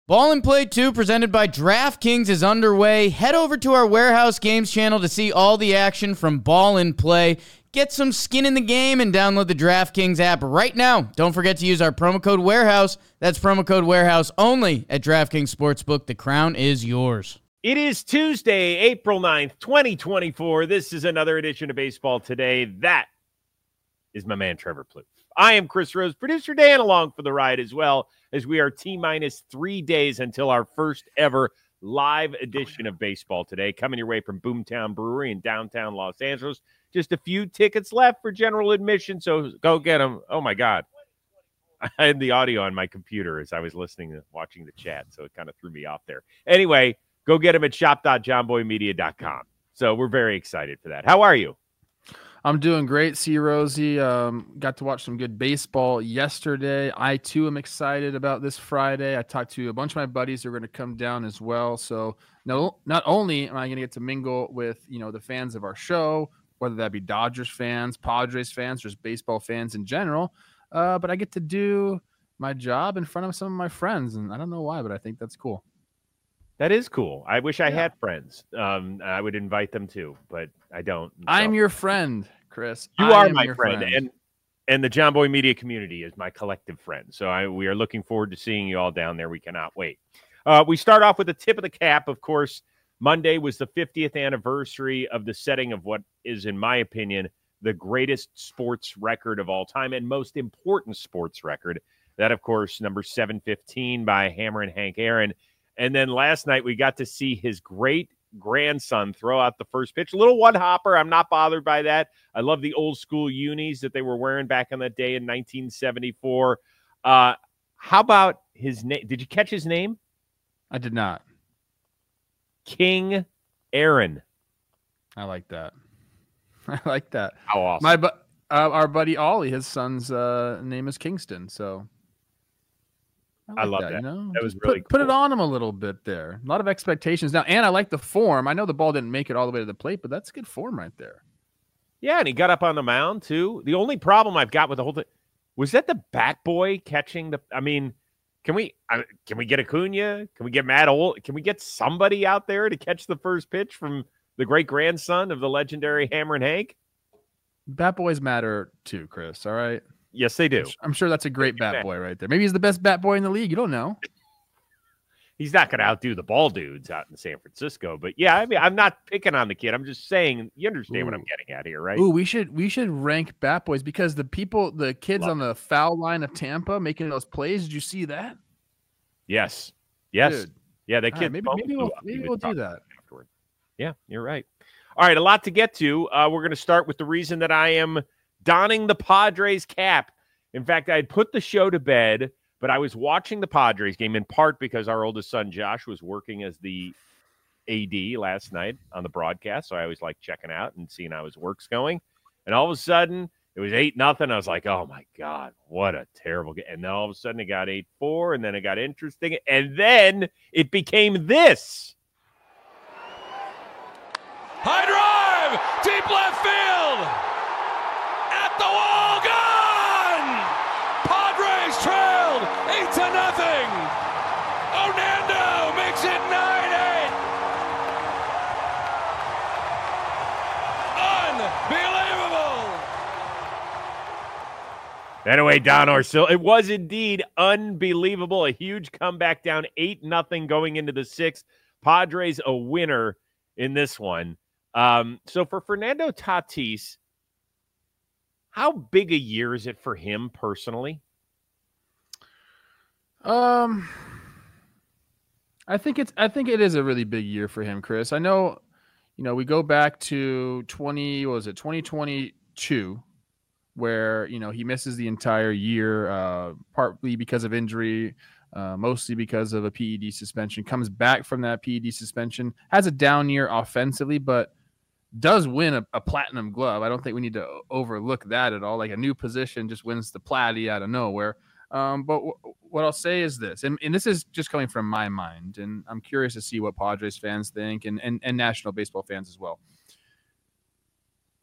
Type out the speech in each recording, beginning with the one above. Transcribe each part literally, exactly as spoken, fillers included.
Ball and Play two, presented by DraftKings, is underway. Head over to our Warehouse Games channel to see all the action from Ball and Play. Get some skin in the game and download the DraftKings app right now. Don't forget to use our promo code Warehouse. That's promo code Warehouse only at DraftKings Sportsbook. The crown is yours. It is Tuesday, April ninth, twenty twenty-four. This is another edition of Baseball Today. That is my man, Trevor Plouffe. I am Chris Rose, producer Dan, along for the ride as well, as we are T-minus three days until our first ever live edition of Baseball Today, coming your way from Boomtown Brewery in downtown Los Angeles. Just a few tickets left for general admission, so go get them. Oh, my God. I had the audio on my computer as I was listening and watching the chat, so it kind of threw me off there. Anyway, go get them at shop dot john boy media dot com. So we're very excited for that. How are you? I'm doing great. See you, Rosie. Um, got to watch some good baseball yesterday. I, too, am excited about this Friday. I talked to a bunch of my buddies who are going to come down as well. So no, not only am I going to get to mingle with, you know, the fans of our show, whether that be Dodgers fans, Padres fans, or just baseball fans in general, uh, but I get to do my job in front of some of my friends. And I don't know why, but I think that's cool. That is cool. I wish I yeah. had friends. Um, I would invite them too, but I don't. So. I'm your friend, Chris. You I are my friend. friend, and and the John Boy Media community is my collective friend. So I, we are looking forward to seeing you all down there. We cannot wait. Uh, we start off with a tip of the cap. Of course, Monday was the fiftieth anniversary of the setting of what is, in my opinion, the greatest sports record of all time and most important sports record. That, of course, number seven fifteen by Hammer and Hank Aaron. And then last night we got to see his great grandson throw out the first pitch. A little one hopper. I'm not bothered by that. I love the old school unis that they were wearing back in that day in nineteen seventy-four. Uh, how about his name? Did you catch his name? I did not. King Aaron. I like that. I like that. How awesome. My bu- uh, our buddy Ollie, his son's uh, name is Kingston. So I, like I love that. that. You know? That was Just really put, cool. Put it on him a little bit there. A lot of expectations now. And I like the form. I know the ball didn't make it all the way to the plate, but that's good form right there. Yeah, and he got up on the mound, too. The only problem I've got with the whole thing, was that the bat boy catching the – I mean, can we I, can we get Acuna? Can we get Matt Olson? Can we get somebody out there to catch the first pitch from the great-grandson of the legendary Hammer and Hank? Bat boys matter, too, Chris, all right? Yes, they do. I'm sure that's a great bat boy right there. Maybe he's the best bat boy in the league. You don't know. He's not going to outdo the ball dudes out in San Francisco. But, yeah, I mean, I'm not picking on the kid. I'm just saying you understand Ooh. what I'm getting at here, right? Ooh, we should we should rank bat boys because the people, the kids Love on the foul line of Tampa making those plays, did you see that? Yes. Yes. Dude. Yeah, that kid. Right, maybe maybe we'll, maybe we'll do that. Afterward. Yeah, you're right. All right, a lot to get to. Uh, we're going to start with the reason that I am – donning the Padres cap. In fact, I had put the show to bed, but I was watching the Padres game in part because our oldest son, Josh, was working as the A D last night on the broadcast. So I always like checking out and seeing how his work's going. And all of a sudden, it was eight nothing. I was like, oh, my God, what a terrible game. And then all of a sudden, it got eight four, and then it got interesting. And then it became this. High drive, deep left field. The wall gone! Padres trailed eight to nothing. Hernando makes it nine eight. Unbelievable. Anyway, Don Orsillo, it was indeed unbelievable. A huge comeback down eight nothing going into the sixth. Padres a winner in this one. Um, so for Fernando Tatis, how big a year is it for him personally? Um, I think it's. I think it is a really big year for him, Chris. I know, you know, we go back to twenty. What was it? Twenty twenty two, where you know he misses the entire year, uh, partly because of injury, uh, mostly because of a P E D suspension. Comes back from that P E D suspension, has a down year offensively, but does win a, a platinum glove. I don't think we need to overlook that at all. Like a new position just wins the platy out of nowhere. Um, but w- what I'll say is this, and, and this is just coming from my mind, and I'm curious to see what Padres fans think and, and, and National Baseball fans as well.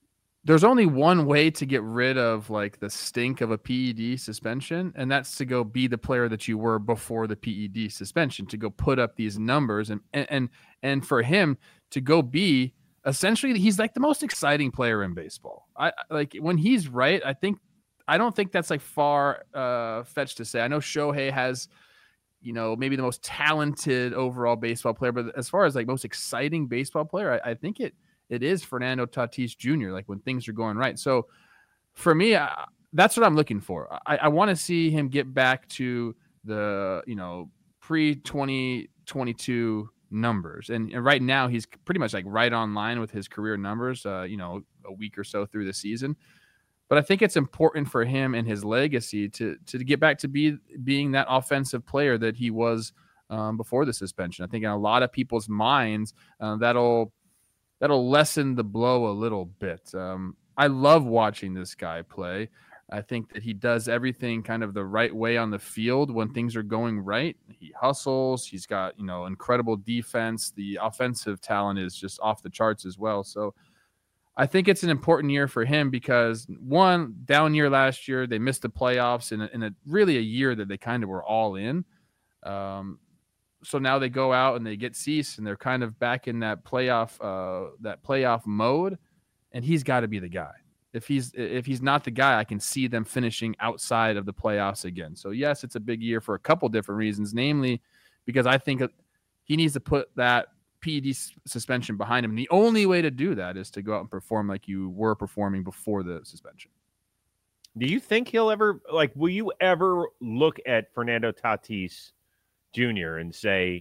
there's only one way to get rid of like the stink of a P E D suspension, and that's to go be the player that you were before the P E D suspension, to go put up these numbers, and and and, and for him to go be essentially, he's like the most exciting player in baseball. I like when he's right. I think I don't think that's like far uh, fetched to say. I know Shohei has, you know, maybe the most talented overall baseball player, but as far as like most exciting baseball player, I, I think it it is Fernando Tatis Junior Like when things are going right. So for me, I, that's what I'm looking for. I, I want to see him get back to the, you know, pre twenty twenty-two numbers. And, and right now he's pretty much like right on line with his career numbers, uh, you know, a week or so through the season. But I think it's important for him and his legacy to to get back to be being that offensive player that he was um, before the suspension. I think in a lot of people's minds, uh, that'll that'll lessen the blow a little bit. Um, I love watching this guy play. I think that he does everything kind of the right way on the field when things are going right. He hustles. He's got, you know, incredible defense. The offensive talent is just off the charts as well. So I think it's an important year for him because, one, down year last year, they missed the playoffs in a, in a really a year that they kind of were all in. Um, so now they go out and they get Cease, and they're kind of back in that playoff uh, that playoff mode, and he's got to be the guy. If he's if he's not the guy, I can see them finishing outside of the playoffs again. So, yes, it's a big year for a couple different reasons, namely because I think he needs to put that P E D suspension behind him. And the only way to do that is to go out and perform like you were performing before the suspension. Do you think he'll ever, like, will you ever look at Fernando Tatis Junior and say,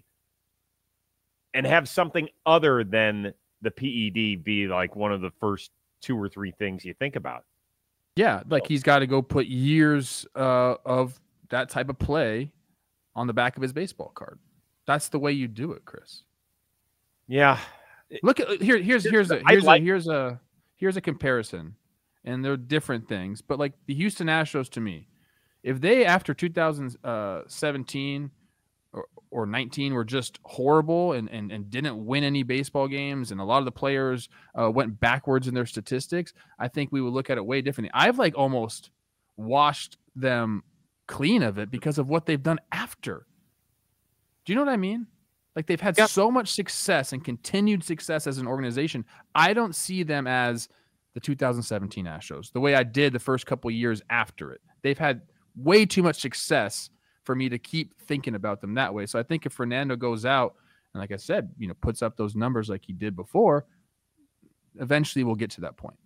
and have something other than the P E D be like one of the first two or three things you think about? Yeah, like he's got to go put years uh, of that type of play on the back of his baseball card. That's the way you do it, Chris. Yeah. Look at here. Here's here's a here's like, a here's a here's a comparison, and they're different things. But like the Houston Astros, to me, if they after two thousand seventeen or, or nineteen were just horrible and, and and didn't win any baseball games, and a lot of the players uh, went backwards in their statistics, I think we would look at it way differently. I've like almost washed them clean of it because of what they've done after. Do you know what I mean? Like they've had yep. so much success and continued success as an organization. I don't see them as the two thousand seventeen Astros, the way I did the first couple of years after it. They've had way too much success for me to keep thinking about them that way. So I think if Fernando goes out and, like I said, you know, puts up those numbers like he did before, eventually we'll get to that point.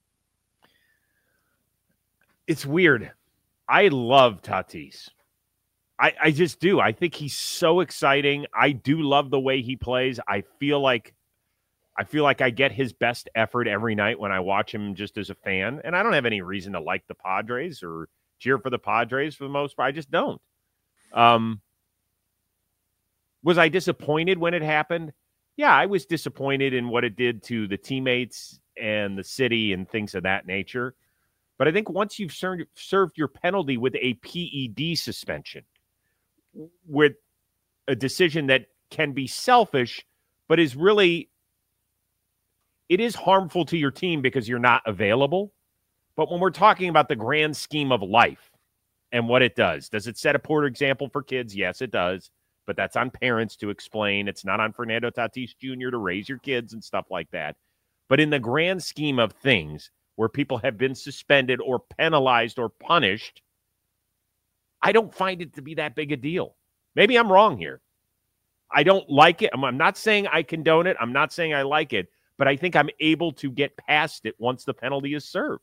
It's weird. I love Tatis. I, I just do. I think he's so exciting. I do love the way he plays. I feel like I feel like I get his best effort every night when I watch him just as a fan. And I don't have any reason to like the Padres or cheer for the Padres for the most part. I just don't. Um, was I disappointed when it happened? Yeah, I was disappointed in what it did to the teammates and the city and things of that nature. But I think once you've served, served your penalty with a P E D suspension, with a decision that can be selfish, but is really, it is harmful to your team because you're not available. But when we're talking about the grand scheme of life and what it does, does it set a poor example for kids? Yes, it does. But that's on parents to explain. It's not on Fernando Tatis Junior to raise your kids and stuff like that. But in the grand scheme of things where people have been suspended or penalized or punished, I don't find it to be that big a deal. Maybe I'm wrong here. I don't like it. I'm, I'm not saying I condone it. I'm not saying I like it, but I think I'm able to get past it once the penalty is served.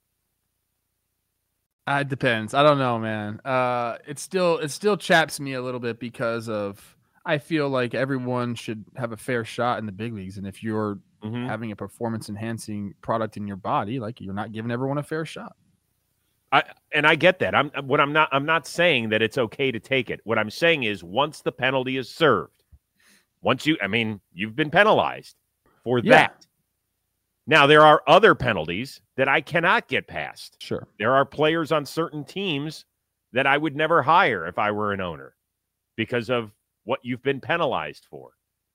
Uh, it depends. I don't know, man. Uh, it still it still chaps me a little bit because of I feel like everyone should have a fair shot in the big leagues, and if you're mm-hmm. having a performance-enhancing product in your body, like you're not giving everyone a fair shot. I, and I get that. I'm what I'm not. I'm not saying that it's okay to take it. What I'm saying is, once the penalty is served, once you, I mean, you've been penalized for yeah. that. Now there are other penalties that I cannot get past. Sure, there are players on certain teams that I would never hire if I were an owner because of what you've been penalized for.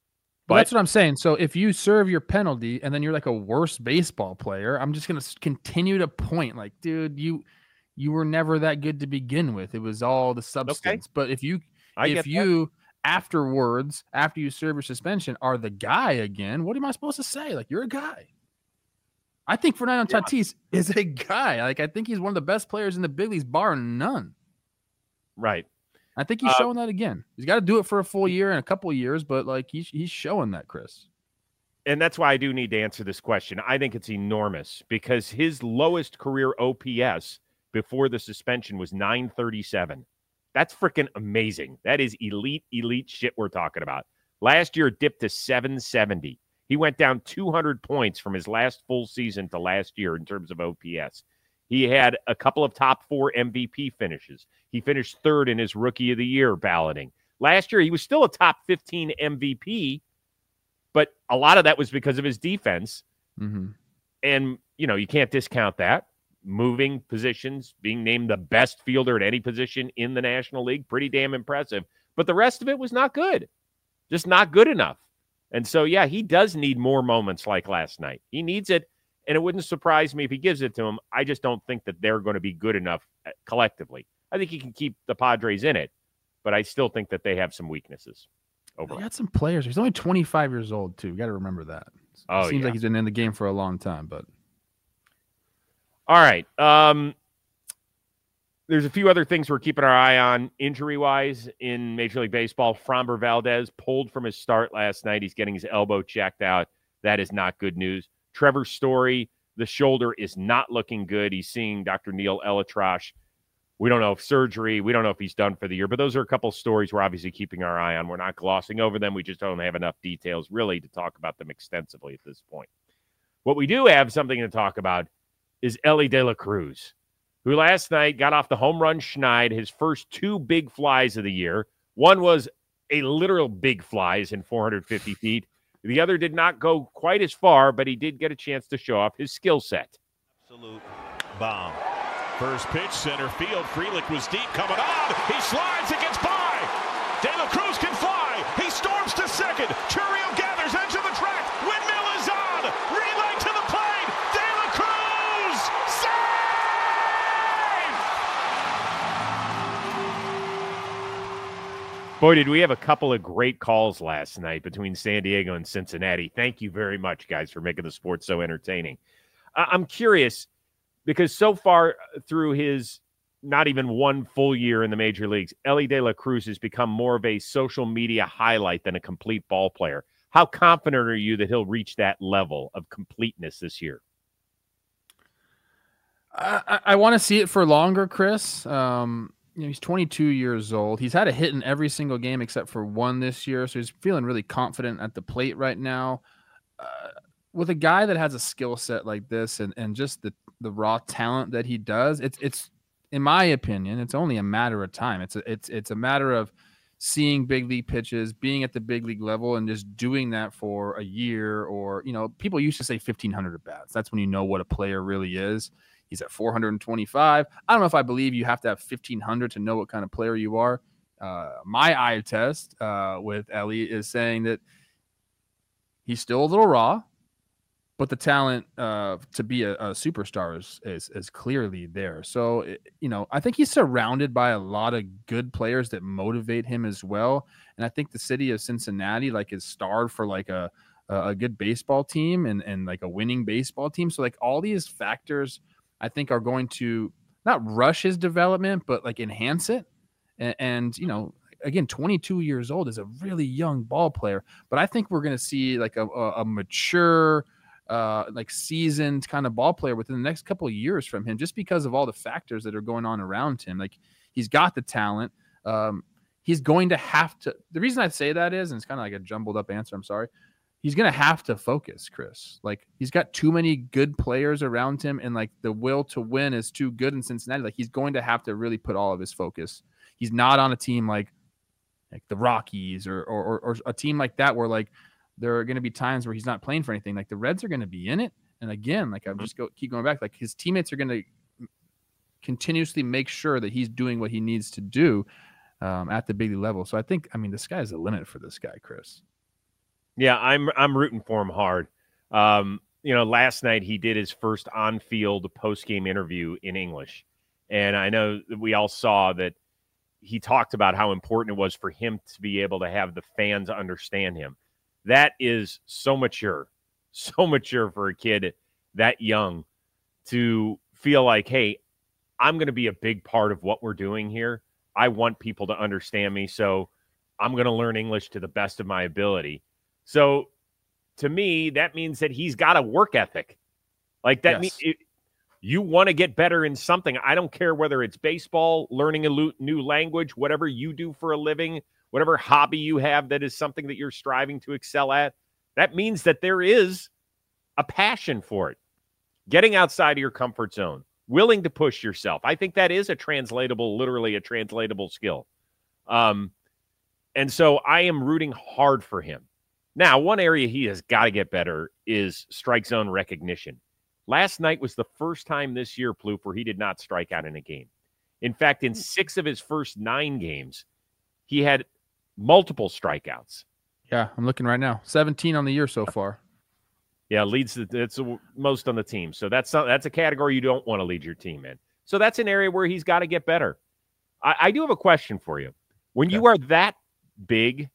But that's what I'm saying. So if you serve your penalty and then you're like a worse baseball player, I'm just going to continue to point like, dude, you you were never that good to begin with. It was all the substance. Okay. But if you I if you that. afterwards, after you serve your suspension, are the guy again, what am I supposed to say? Like, you're a guy. I think Fernando yeah. Tatis is a guy. Like, I think he's one of the best players in the big leagues, bar none. Right. I think he's uh, showing that again. He's got to do it for a full year and a couple of years, but like he's he's showing that, Chris. And that's why I do need to answer this question. I think it's enormous because his lowest career O P S before the suspension was nine thirty-seven. That's freaking amazing. That is elite, elite shit we're talking about. Last year, it dipped to seven seventy. He went down two hundred points from his last full season to last year in terms of O P S. He had a couple of top four M V P finishes. He finished third in his Rookie of the Year balloting. Last year, he was still a top fifteen M V P, but a lot of that was because of his defense. Mm-hmm. And, you know, you can't discount that. Moving positions, being named the best fielder at any position in the National League, pretty damn impressive. But the rest of it was not good. Just not good enough. And so, yeah, he does need more moments like last night. He needs it. And it wouldn't surprise me if he gives it to him. I just don't think that they're going to be good enough collectively. I think he can keep the Padres in it, but I still think that they have some weaknesses. Overall. They got some players. He's only twenty-five years old, too. You got to remember that. Oh, it seems yeah. like he's been in the game for a long time, but. All right. Um, there's a few other things we're keeping our eye on injury-wise in Major League Baseball. Framber Valdez pulled from his start last night. He's getting his elbow checked out. That is not good news. Trevor Story, the shoulder is not looking good. He's seeing Doctor Neil Elatrash. We don't know if surgery. We don't know if he's done for the year. But those are a couple of stories we're obviously keeping our eye on. We're not glossing over them. We just don't have enough details really to talk about them extensively at this point. What we do have something to talk about is Elly De La Cruz, who last night got off the home run schneid, his first two big flies of the year. One was a literal big fly, as in four hundred fifty feet. The other did not go quite as far, but he did get a chance to show off his skill set. Absolute bomb. First pitch, center field. Frelick was deep coming on. He slides, it gets by. De La Cruz can fly. He storms to second. Churriel gathers edge of the track. Windmill is on. Relay to the plate. De La Cruz safe! Boy, did we have a couple of great calls last night between San Diego and Cincinnati. Thank you very much, guys, for making the sport so entertaining. Uh, I'm curious, because so far through his not even one full year in the major leagues, Elly De La Cruz has become more of a social media highlight than a complete ball player. How confident are you that he'll reach that level of completeness this year? I, I want to see it for longer, Chris. Um, you know, he's twenty-two years old. He's had a hit in every single game except for one this year, so he's feeling really confident at the plate right now. Uh, with a guy that has a skill set like this and, and just the, the raw talent that he does, it's it's in my opinion, it's only a matter of time. It's a, it's it's a matter of seeing big league pitches, being at the big league level, and just doing that for a year. Or, you know, people used to say fifteen hundred at bats. That's when you know what a player really is. He's at four hundred twenty-five. I don't know if I believe you have to have fifteen hundred to know what kind of player you are. Uh, my eye test uh, with Elly is saying that he's still a little raw, but the talent uh, to be a, a superstar is, is is clearly there. So, it, you know, I think he's surrounded by a lot of good players that motivate him as well. And I think the city of Cincinnati, like, is starved for like a a good baseball team and and like a winning baseball team. So, like, all these factors, I think, are going to not rush his development, but like enhance it. And, and you know, again, twenty-two years old is a really young ball player. But I think we're going to see like a, a, a mature, uh like seasoned kind of ball player within the next couple of years from him, just because of all the factors that are going on around him. Like, he's got the talent. Um he's going to have to, the reason I say that is, and it's kind of like a jumbled up answer, I'm sorry, he's going to have to focus, Chris. Like, he's got too many good players around him, and like the will to win is too good in Cincinnati. Like, he's going to have to really put all of his focus. He's not on a team like like the Rockies or or, or a team like that where like there are going to be times where he's not playing for anything. Like, the Reds are going to be in it. And again, like, I'm just go keep going back, like, his teammates are going to continuously make sure that he's doing what he needs to do um, at the big league level. So I think, I mean, the sky's the limit for this guy, Chris. Yeah, I'm I'm rooting for him hard. Um, you know, last night he did his first on-field post-game interview in English. And I know that we all saw that he talked about how important it was for him to be able to have the fans understand him. That is so mature, so mature for a kid that young to feel like, hey, I'm going to be a big part of what we're doing here. I want people to understand me, so I'm going to learn English to the best of my ability. So to me, that means that he's got a work ethic. Like that Yes. means it, you want to get better in something. I don't care whether it's baseball, learning a lo- new language, whatever you do for a living, whatever hobby you have that is something that you're striving to excel at. That means that there is a passion for it. Getting outside of your comfort zone, willing to push yourself. I think that is a translatable, literally a translatable skill. Um, and so I am rooting hard for him. Now, one area he has got to get better is strike zone recognition. Last night was the first time this year, Plouffe, where he did not strike out in a game. In fact, in six of his first nine games, he had multiple strikeouts. Yeah, I'm looking right now. seventeen on the year so far. Yeah, leads the, it's the most on the team. So that's that's a category you don't want to lead your team in. So that's an area where he's got to get better. I, I do have a question for you. When Okay. you are that big,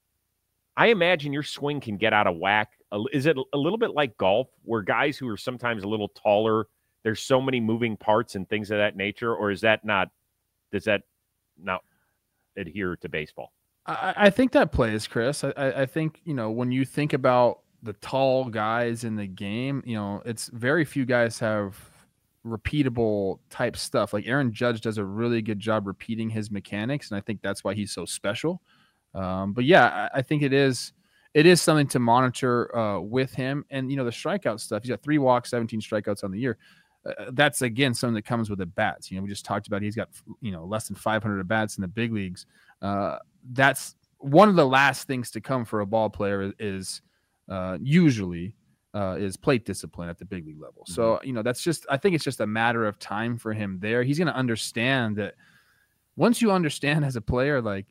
I imagine your swing can get out of whack. Is it a little bit like golf, where guys who are sometimes a little taller, there's so many moving parts and things of that nature, or is that not? Does that not adhere to baseball? I, I think that plays, Chris. I, I I think, you know, when you think about the tall guys in the game, you know, it's very few guys have repeatable type stuff. Like Aaron Judge does a really good job repeating his mechanics, and I think that's why he's so special. Um, but yeah, I, I think it is it is something to monitor uh, with him. And you know, the strikeout stuff. He's got three walks, seventeen strikeouts on the year. Uh, that's again something that comes with at bats. You know, we just talked about he's got you know less than five hundred at bats in the big leagues. Uh, that's one of the last things to come for a ball player is uh, usually uh, is plate discipline at the big league level. Mm-hmm. So you know, that's just I think it's just a matter of time for him there. He's going to understand that once you understand as a player, like,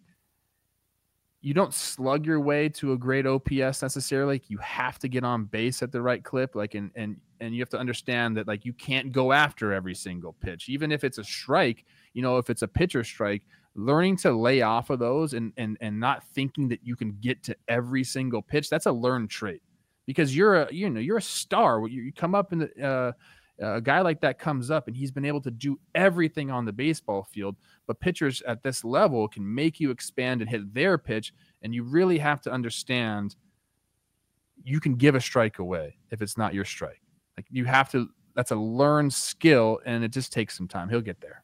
you don't slug your way to a great O P S necessarily. Like, you have to get on base at the right clip. Like, and, and, and you have to understand that, like, you can't go after every single pitch, even if it's a strike, you know, if it's a pitcher strike, learning to lay off of those and, and, and not thinking that you can get to every single pitch. That's a learned trait, because you're a, you know, you're a star. You, you come up in the, uh, a guy like that comes up and he's been able to do everything on the baseball field, but pitchers at this level can make you expand and hit their pitch. And you really have to understand you can give a strike away if it's not your strike. Like, you have to, that's a learned skill, and it just takes some time. He'll get there.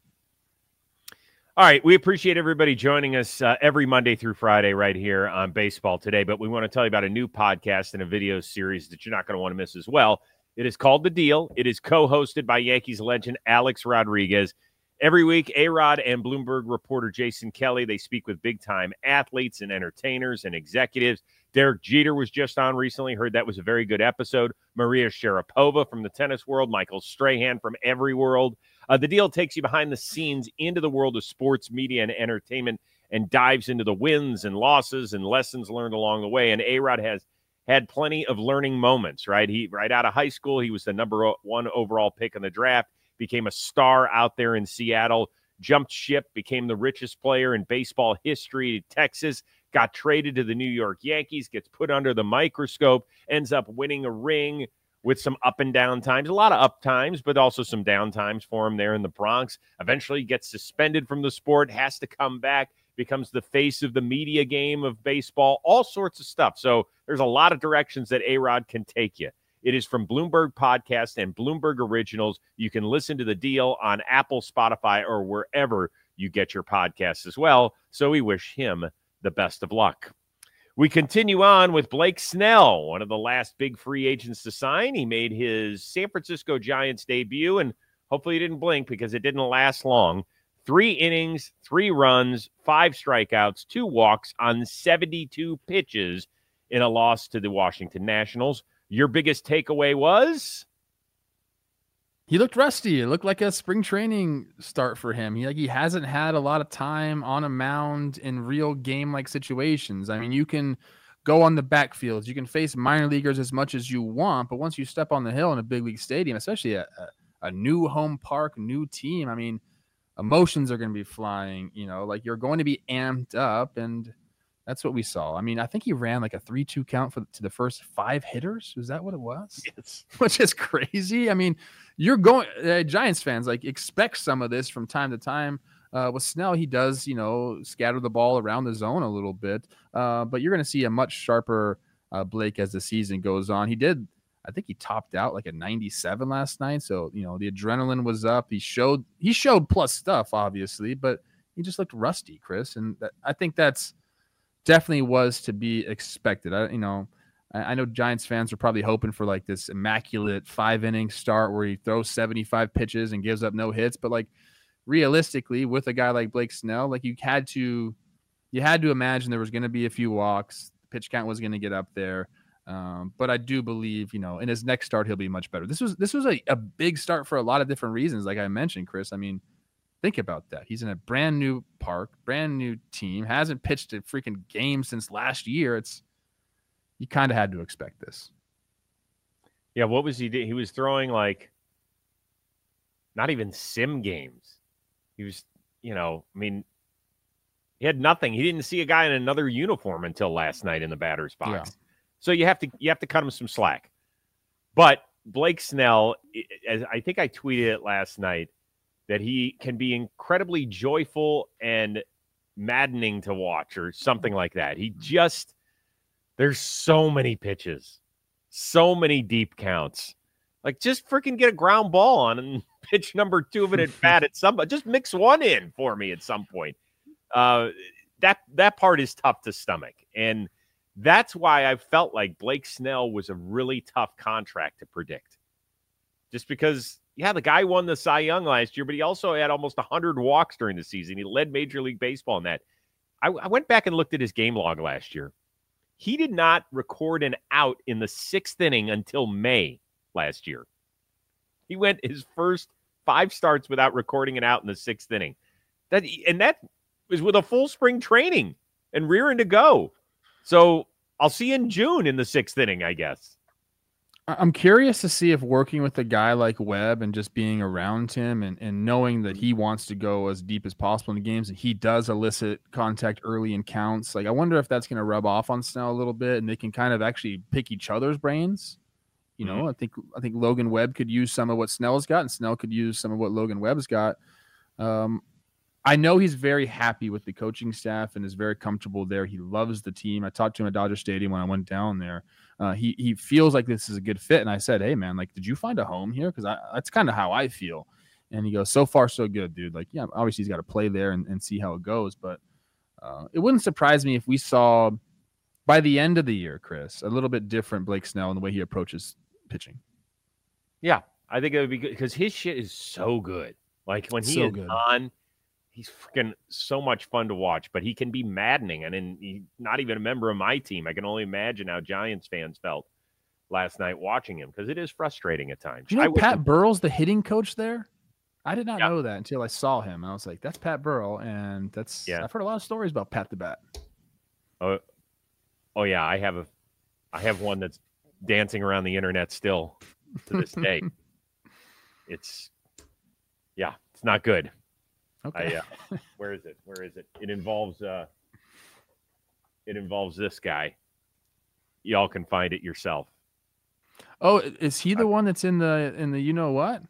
All right. We appreciate everybody joining us uh, every Monday through Friday right here on Baseball Today. But we want to tell you about a new podcast and a video series that you're not going to want to miss as well. It is called The Deal. It is co-hosted by Yankees legend Alex Rodriguez. Every week, A-Rod and Bloomberg reporter Jason Kelly, they speak with big-time athletes and entertainers and executives. Derek Jeter was just on recently. Heard that was a very good episode. Maria Sharapova from the tennis world. Michael Strahan from Every World. Uh, the Deal takes you behind the scenes into the world of sports, media, and entertainment, and dives into the wins and losses and lessons learned along the way. And A-Rod has had plenty of learning moments, right? He right out of high school, he was the number one overall pick in the draft, became a star out there in Seattle, jumped ship, became the richest player in baseball history, Texas, got traded to the New York Yankees, gets put under the microscope, ends up winning a ring with some up and down times, a lot of up times, but also some down times for him there in the Bronx. Eventually gets suspended from the sport, has to come back, becomes the face of the media game of baseball, all sorts of stuff. So there's a lot of directions that A-Rod can take you. It is from Bloomberg Podcast and Bloomberg Originals. You can listen to The Deal on Apple, Spotify, or wherever you get your podcasts as well. So we wish him the best of luck. We continue on with Blake Snell, one of the last big free agents to sign. He made his San Francisco Giants debut, and hopefully he didn't blink because it didn't last long. Three innings, three runs, five strikeouts, two walks on seventy-two pitches in a loss to the Washington Nationals. Your biggest takeaway was? He looked rusty. It looked like a spring training start for him. He like he hasn't had a lot of time on a mound in real game-like situations. I mean, you can go on the backfields. You can face minor leaguers as much as you want, but once you step on the hill in a big league stadium, especially a, a, a new home park, new team, I mean, emotions are going to be flying, you know, like you're going to be amped up, and that's what we saw. I mean, I think he ran like a three two count for to the first five hitters. Was that what it was? Yes. Which is crazy. I mean, you're going uh, Giants fans, like, expect some of this from time to time. Uh, with Snell, he does, you know, scatter the ball around the zone a little bit, uh, but you're going to see a much sharper uh, Blake as the season goes on. He did, I think he topped out like a ninety-seven last night, so you know the adrenaline was up. He showed he showed plus stuff, obviously, but he just looked rusty, Chris, and that, I think that's definitely was to be expected. I, you know, I, I know Giants fans are probably hoping for like this immaculate five inning start where he throws seventy-five pitches and gives up no hits, but like, realistically, with a guy like Blake Snell, like you had to, you had to imagine there was going to be a few walks. The pitch count was going to get up there, um, but I do believe, you know, in his next start he'll be much better. This was this was a, a big start for a lot of different reasons, like I mentioned, Chris. I mean, think about that. He's in a brand new park, brand new team, hasn't pitched a freaking game since last year. It's you kind of had to expect this. Yeah, what was he doing? He was throwing like not even sim games. He was, you know, I mean, he had nothing. He didn't see a guy in another uniform until last night in the batter's box. Yeah. So you have to you have to cut him some slack. But Blake Snell, as I think I tweeted it last night, that he can be incredibly joyful and maddening to watch or something like that. He just, there's so many pitches, so many deep counts. Like, just freaking get a ground ball on and pitch number two of it at bat at some, just mix one in for me at some point. Uh, that that part is tough to stomach. And that's why I felt like Blake Snell was a really tough contract to predict. Just because, yeah, the guy won the Cy Young last year, but he also had almost one hundred walks during the season. He led Major League Baseball in that. I, I went back and looked at his game log last year. He did not record an out in the sixth inning until May last year. He went his first five starts without recording an out in the sixth inning. That and that was with a full spring training and rearing to go. So I'll see you in June in the sixth inning, I guess. I'm curious to see if working with a guy like Webb and just being around him and, and knowing that he wants to go as deep as possible in the games and he does elicit contact early in counts. Like, I wonder if that's going to rub off on Snell a little bit and they can kind of actually pick each other's brains. You know, mm-hmm. I think I think Logan Webb could use some of what Snell's got, and Snell could use some of what Logan Webb's got. Um, I know he's very happy with the coaching staff and is very comfortable there. He loves the team. I talked to him at Dodger Stadium when I went down there. Uh, he he feels like this is a good fit, and I said, "Hey, man, like, did you find a home here? Because that's kind of how I feel." And he goes, "So far, so good, dude. Like, yeah, obviously he's got to play there and, and see how it goes, but uh, it wouldn't surprise me if we saw by the end of the year, Chris, a little bit different Blake Snell in the way he approaches pitching." Yeah, I think it would be good because his shit is so good. Like, when he so is good. on, he's freaking so much fun to watch, but he can be maddening. And then he's not even a member of my team. I can only imagine how Giants fans felt last night watching him because it is frustrating at times. Do you know I Pat Burrell's the hitting coach there? I did not yeah. know that until I saw him. I was like, that's Pat Burrell. And that's, yeah. I've heard a lot of stories about Pat the Bat. Oh, oh yeah. I have a, I have one that's dancing around the internet still to this day. It's, yeah, it's not good. Okay. I, uh, where is it? Where is it? It involves, uh, it involves this guy. Y'all can find it yourself. Oh, is he the uh, one that's in the, in the, you know what?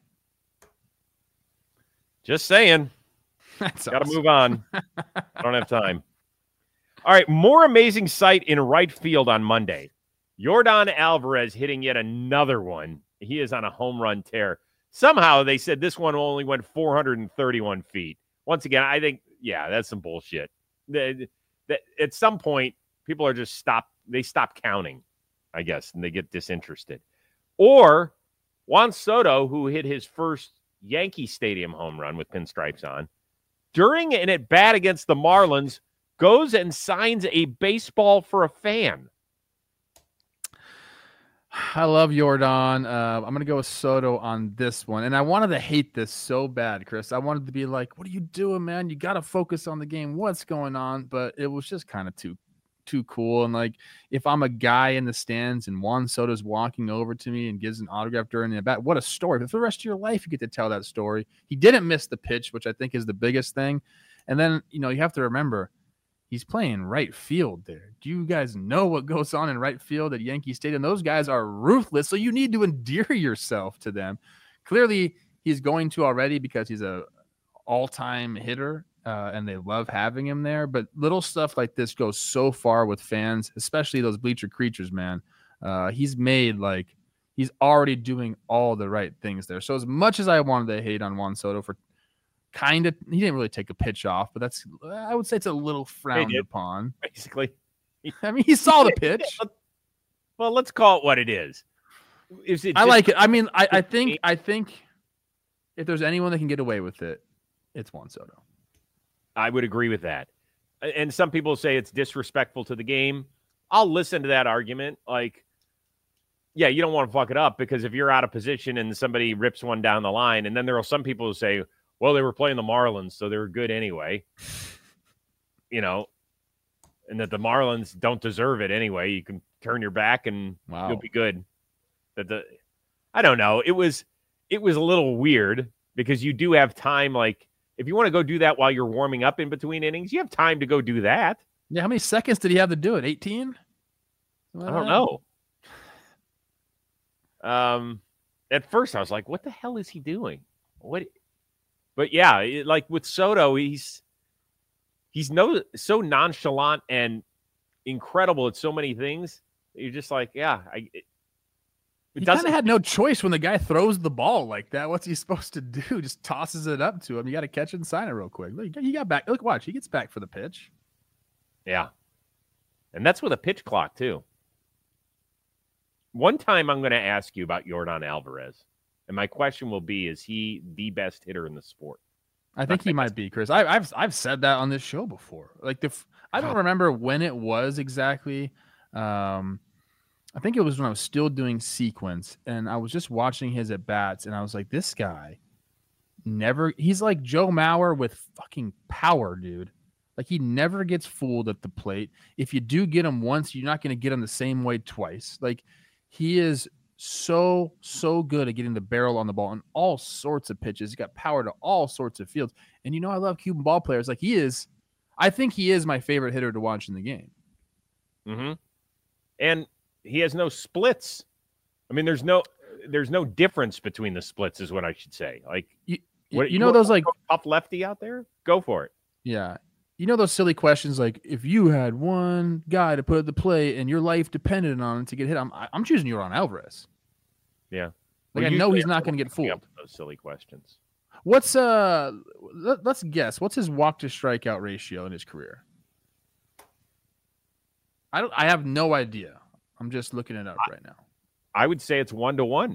Just saying. That's Got to awesome. move on. I don't have time. All right. More amazing sight in right field on Monday. Yordan Alvarez hitting yet another one. He is on a home run tear. Somehow they said this one only went four hundred thirty-one feet. Once again, I think, yeah, that's some bullshit. That at some point, people are just stop. They stop counting, I guess, and they get disinterested. Or Juan Soto, who hit his first Yankee Stadium home run with pinstripes on, during an at bat against the Marlins, goes and signs a baseball for a fan. I love Yordan. Uh, I'm going to go with Soto on this one. And I wanted to hate this so bad, Chris. I wanted to be like, what are you doing, man? You got to focus on the game. What's going on? But it was just kind of too too cool. And like, if I'm a guy in the stands and Juan Soto's walking over to me and gives an autograph during the at bat, what a story. But for the rest of your life, you get to tell that story. He didn't miss the pitch, which I think is the biggest thing. And then, you know, you have to remember, he's playing right field there. Do you guys know what goes on in right field at Yankee Stadium? Those guys are ruthless, so you need to endear yourself to them. Clearly, he's going to already because he's a all-time hitter, uh, and they love having him there. But little stuff like this goes so far with fans, especially those bleacher creatures, man. Uh, he's made, like, he's already doing all the right things there. So as much as I wanted to hate on Juan Soto for kind of, he didn't really take a pitch off, but that's, I would say it's a little frowned upon. Basically. I mean, he saw the pitch. Well, let's call it what it is. Is it I like it. I mean, I, I think, I think if there's anyone that can get away with it, it's Juan Soto. I would agree with that. And some people say it's disrespectful to the game. I'll listen to that argument. Like, yeah, you don't want to fuck it up because if you're out of position and somebody rips one down the line, and then there are some people who say, well, they were playing the Marlins, so they were good anyway. You know, and that the Marlins don't deserve it anyway. You can turn your back and wow. You'll be good. But the, I don't know. It was, it was a little weird because you do have time. Like, if you want to go do that while you're warming up in between innings, you have time to go do that. Yeah. How many seconds did he have to do it? eighteen? I don't know. Um, at first I was like, what the hell is he doing? What? But yeah, it, like with Soto, he's, he's no, so nonchalant and incredible at so many things. You're just like, yeah, I, it, He kind of had no choice when the guy throws the ball like that. What's he supposed to do? Just tosses it up to him. You got to catch it and sign it real quick. Look, he got back. Look, watch. He gets back for the pitch. Yeah. And that's with a pitch clock, too. One time I'm going to ask you about Yordan Alvarez. And my question will be, is he the best hitter in the sport? I think he might be, Chris. I, I've I've said that on this show before. Like the, I don't remember when it was exactly. Um, I think it was when I was still doing sequence and I was just watching his at bats and I was like, this guy never, he's like Joe Mauer with fucking power, dude. Like he never gets fooled at the plate. If you do get him once, you're not going to get him the same way twice. Like he is so, so good at getting the barrel on the ball in all sorts of pitches. He's got power to all sorts of fields. And you know, I love Cuban ball players. Like he is, I think he is my favorite hitter to watch in the game. Mm-hmm. And he has no splits. I mean, there's no there's no difference between the splits, is what I should say. Like, you, what, you know, you those like tough lefty out there, go for it. Yeah, you know those silly questions like, if you had one guy to put at the plate and your life depended on it to get hit, I'm I'm choosing Yordan Alvarez. Yeah, like well, I know he's not going to get fooled. Those silly questions. What's uh? Let, let's guess. What's his walk to strikeout ratio in his career? I don't. I have no idea. I'm just looking it up I, right now. I would say it's one to one.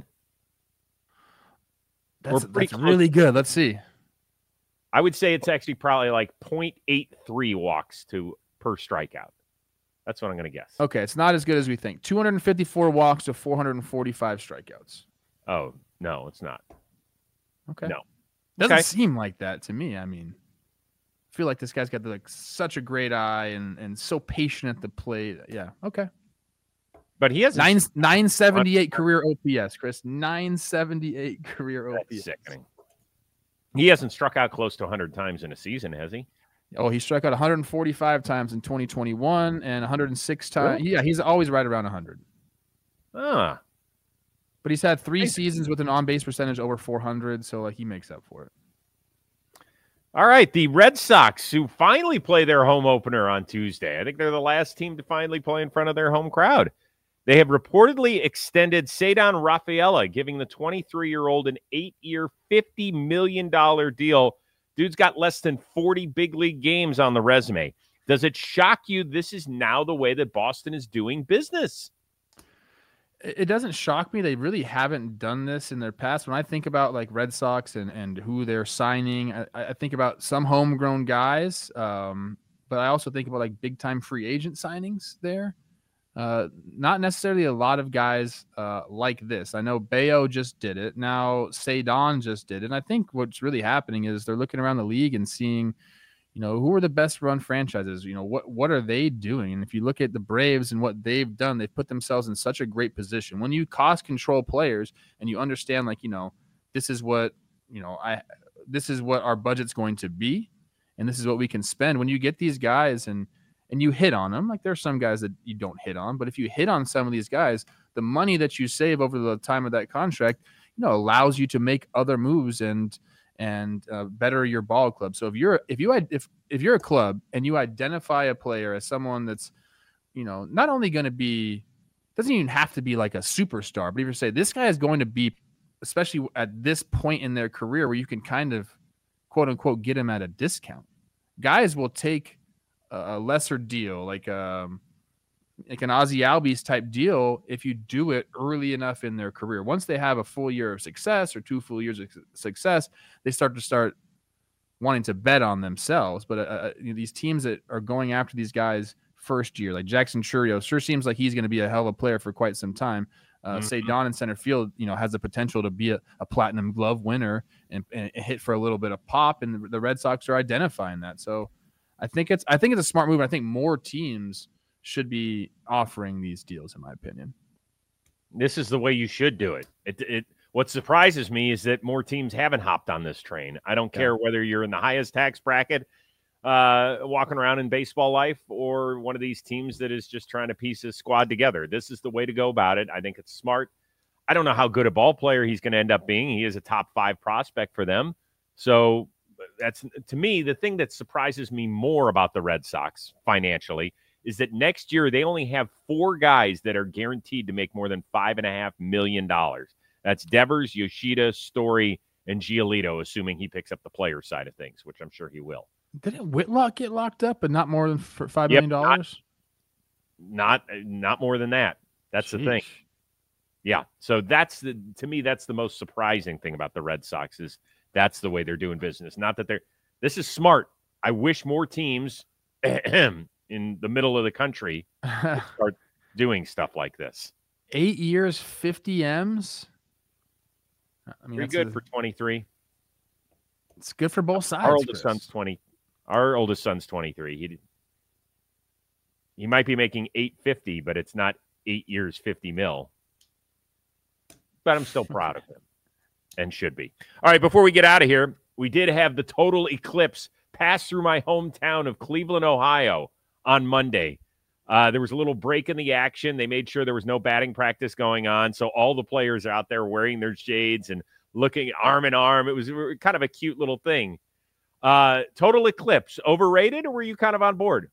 That's, that's really good. Let's see. I would say it's actually probably like zero point eight three walks to per strikeout. That's what I'm going to guess. Okay, it's not as good as we think. two hundred fifty-four walks to four hundred forty-five strikeouts. Oh, no, it's not. Okay. No. Doesn't okay. seem like that to me. I mean, I feel like this guy's got like such a great eye and, and so patient at the plate. Yeah, okay. But he has nine nine seventy eight career O P S, Chris. Nine seventy eight career O P S. That's sickening. He hasn't struck out close to a hundred times in a season, has he? Oh, he struck out one hundred forty five times in twenty twenty one and one hundred six times. Really? Yeah, he's always right around a hundred. Ah, but he's had three seasons with an on base percentage over four hundred, so like he makes up for it. All right, the Red Sox, who finally play their home opener on Tuesday. I think they're the last team to finally play in front of their home crowd. They have reportedly extended Ceddanne Rafaela, giving the twenty-three-year-old an eight-year, fifty million dollars deal. Dude's got less than forty big league games on the resume. Does it shock you this is now the way that Boston is doing business? It doesn't shock me. They really haven't done this in their past. When I think about like Red Sox and, and who they're signing, I, I think about some homegrown guys, um, but I also think about like big-time free agent signings there. Uh, not necessarily a lot of guys uh, like this. I know Bayo just did it. Now Ceddanne just did it. And I think what's really happening is they're looking around the league and seeing, You know, who are the best run franchises? You know, what what are they doing? And if you look at the Braves and what they've done, they've put themselves in such a great position. When you cost control players and you understand, like, you know, this is what, you know, I this is what our budget's going to be, and this is what we can spend. When you get these guys and and you hit on them, like there's some guys that you don't hit on, but if you hit on some of these guys, the money that you save over the time of that contract, you know, allows you to make other moves and and uh, better your ball club. So if you're if you if if you're a club and you identify a player as someone that's, you know, not only going to be, doesn't even have to be like a superstar, but if you say this guy is going to be, especially at this point in their career where you can kind of quote unquote get him at a discount, guys will take a lesser deal, like um like an Ozzy Albies type deal, if you do it early enough in their career. Once they have a full year of success or two full years of success, they start to start wanting to bet on themselves. But uh, you know, these teams that are going after these guys first year, like Jackson Chourio, sure seems like he's going to be a hell of a player for quite some time. Uh, mm-hmm. Cedon in center field, you know, has the potential to be a, a platinum glove winner and, and hit for a little bit of pop, and the, the Red Sox are identifying that. So I think it's I think it's a smart move. I think more teams should be offering these deals, in my opinion. This is the way you should do it. It, it what surprises me is that more teams haven't hopped on this train. I don't care yeah. whether you're in the highest tax bracket, uh, walking around in baseball life, or one of these teams that is just trying to piece his squad together. This is the way to go about it. I think it's smart. I don't know how good a ball player he's going to end up being. He is a top five prospect for them. So that's, to me, the thing that surprises me more about the Red Sox financially is that next year they only have four guys that are guaranteed to make more than five and a half million dollars. That's Devers, Yoshida, Story, and Giolito, assuming he picks up the player side of things, which I'm sure he will. Didn't Whitlock get locked up, but not more than five million dollars? Yep, not, not not more than that. That's Sheesh. the thing. Yeah. So that's the to me that's the most surprising thing about the Red Sox is that's the way they're doing business. Not that they're this is smart. I wish more teams in the middle of the country start doing stuff like this. Eight years, fifty M's. I mean, pretty good a, for twenty-three. It's good for both sides. Our oldest Chris. son's twenty. Our oldest son's twenty-three. He he might be making eight fifty, but it's not eight years, fifty mil. But I'm still proud of him, and should be. All right, before we get out of here, we did have the total eclipse pass through my hometown of Cleveland, Ohio, on Monday. Uh, there was a little break in the action. They made sure there was no batting practice going on, so all the players are out there wearing their shades and looking arm in arm. It was kind of a cute little thing. Uh, total eclipse, overrated, or were you kind of on board?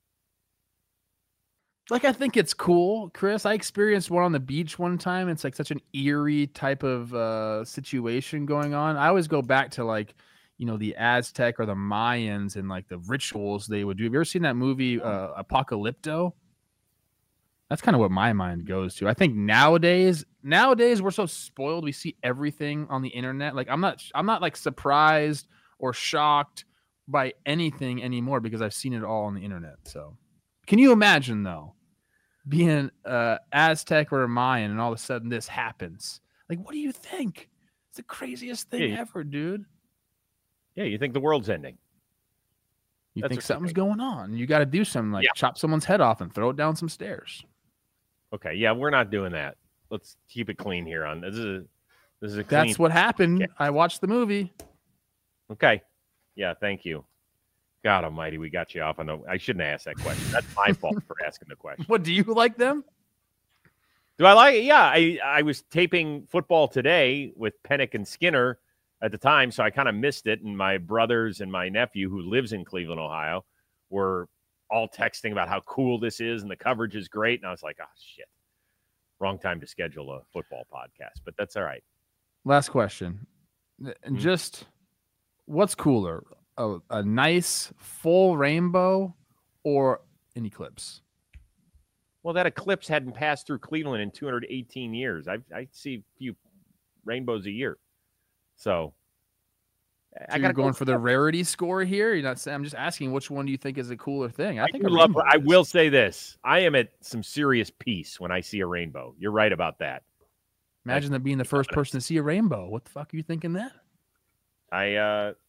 Like, I think it's cool, Chris. I experienced one on the beach one time. It's like such an eerie type of uh, situation going on. I always go back to, like, you know, the Aztec or the Mayans and like the rituals they would do. Have you ever seen that movie uh, Apocalypto? That's kind of what my mind goes to. I think nowadays, nowadays we're so spoiled. We see everything on the internet. Like I'm not, I'm not like surprised or shocked by anything anymore because I've seen it all on the internet. So can you imagine though, being uh, Aztec or a Mayan and all of a sudden this happens? Like, what do you think? It's the craziest thing yeah. ever, dude. Yeah, you think the world's ending. You That's think something's going on. You got to do something like yeah. chop someone's head off and throw it down some stairs. Okay, yeah, we're not doing that. Let's keep it clean here. On this is a, this is a clean. That's what happened. Okay. I watched the movie. Okay, yeah, thank you. God Almighty, we got you off on the. I shouldn't have asked that question. That's my fault for asking the question. What, do you like them? Do I like it? Yeah, I I was taping football today with Pennick and Skinner at the time, so I kind of missed it. And my brothers and my nephew, who lives in Cleveland, Ohio, were all texting about how cool this is and the coverage is great. And I was like, oh, shit. Wrong time to schedule a football podcast, but that's all right. Last question. Mm-hmm. Just what's cooler, a, a nice full rainbow or an eclipse? Well, that eclipse hadn't passed through Cleveland in two hundred eighteen years. I I see a few rainbows a year. So, so I got going go for the rarity score here. You're not saying. I'm just asking which one do you think is a cooler thing? I, I think I love. I will say this: I am at some serious peace when I see a rainbow. You're right about that. Imagine that being the first person to see a rainbow. What the fuck are you thinking that? I uh,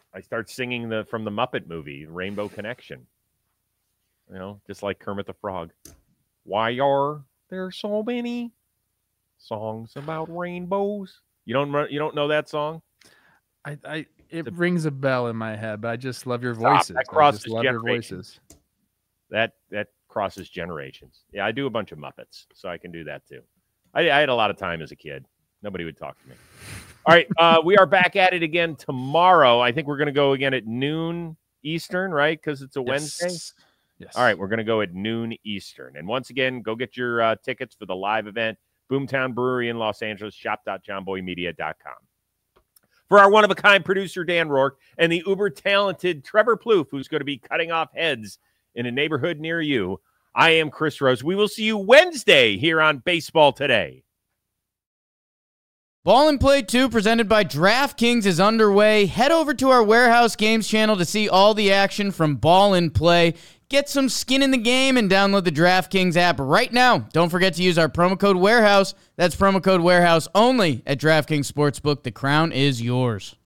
I start singing the from the Muppet movie, Rainbow Connection. You know, just like Kermit the Frog. Why are there so many songs about rainbows? You don't you don't know that song? I, I it the, rings a bell in my head, but I just love your stop, voices. That crosses I just love your voices. That that crosses generations. Yeah, I do a bunch of Muppets, so I can do that too. I, I had a lot of time as a kid. Nobody would talk to me. All right, uh, we are back at it again tomorrow. I think we're going to go again at noon Eastern, right? Because it's a yes. Wednesday. Yes. All right, we're going to go at noon Eastern. And once again, go get your uh, tickets for the live event, Boomtown Brewery in Los Angeles, shop dot john boy media dot com. For our one-of-a-kind producer, Dan Rourke, and the uber-talented Trevor Plouffe, who's going to be cutting off heads in a neighborhood near you, I am Chris Rose. We will see you Wednesday here on Baseball Today. Ball and Play two, presented by DraftKings, is underway. Head over to our Warehouse Games channel to see all the action from Ball and Play. Get some skin in the game and download the DraftKings app right now. Don't forget to use our promo code Warehouse. That's promo code Warehouse only at DraftKings Sportsbook. The crown is yours.